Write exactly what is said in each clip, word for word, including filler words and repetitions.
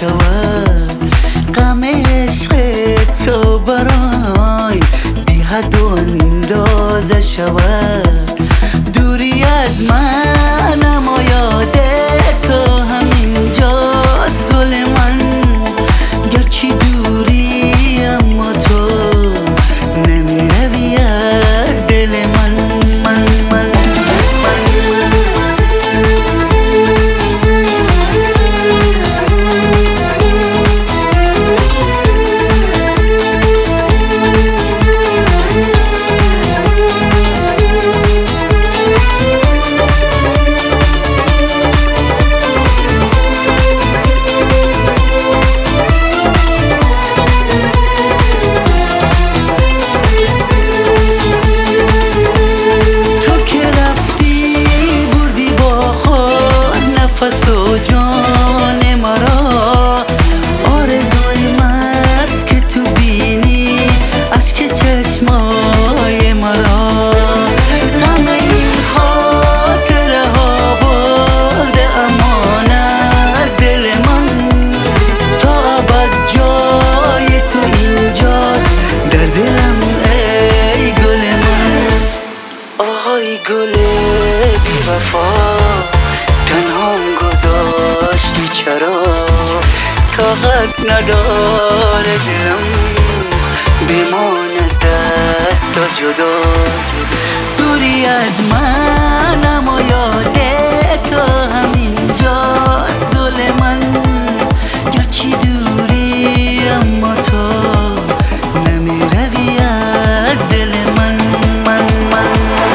شود غم عشق تو برای بی حد و اندازه شود. دوری از من اما یاد تو همینجاست گل من، گرچه دوری اما تو نمیروی از دل من. من من نفس و جان مرا آرزوی مست که تو بینی اشک چشمای مرا. غم این خاطره ها برده امان از دل من، تا ابد جای تو اینجاست در دلم ای گل من. آهای گل بی وفا تنهام گذاشتی چرا؟ طاقت نداره دلم بمان از دست تا جدا. دوری از من اما یاد تو همینجاست گل من، گرچه دوری اما تو نمیروی از دل من. من من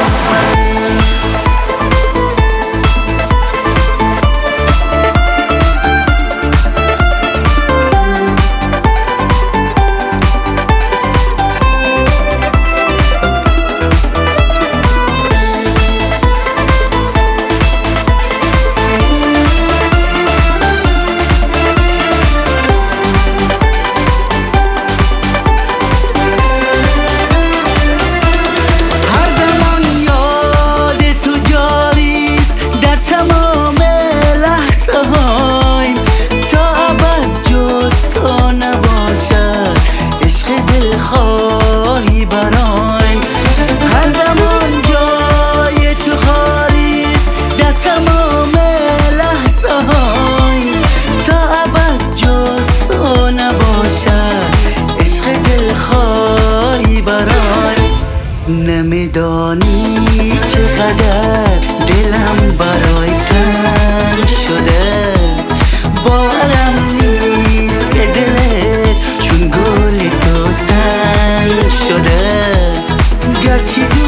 خواهی برایم، هر زمان جای تو خالیست در تمام لحظه های، تا ابد جز تو نباشد عشق دل خواهی برایم. نمیدانی چقدر دلم برای تنگ شده، باورم نیست که دلت چون گل تو سنگ شده، گرچه